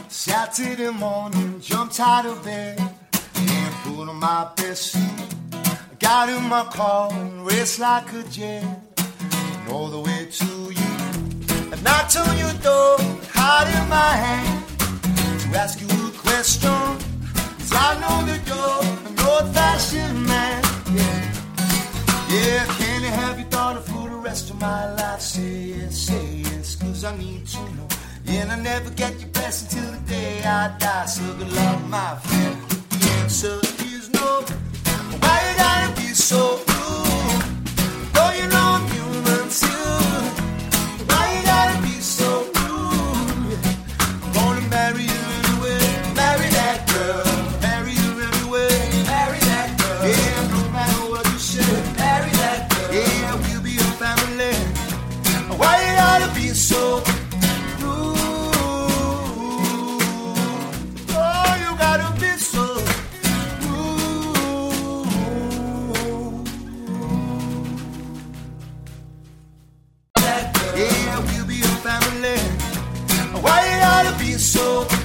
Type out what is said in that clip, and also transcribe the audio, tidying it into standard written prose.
Saturday morning, jumped out of bed and put on my best suit. Got in my car and raced like a jet and all the way to you. I knocked on your door, heart in my hand, to ask you a question. 'Cause I know that you're an old-fashioned man. Yeah, can you have your daughter for the rest of my life? Say yes, 'cause I need to know. And I never get your blessing till the day I die. So good luck, my friend. The answer is no. Why you gotta be so rude? Though you know I'm human too. Why you gotta be so rude? I'm gonna marry you anyway. Marry that girl. Marry you anyway. Marry that girl. Yeah, no matter what you say. Marry that girl. Yeah, we'll be a family. Why you gotta be so rude? So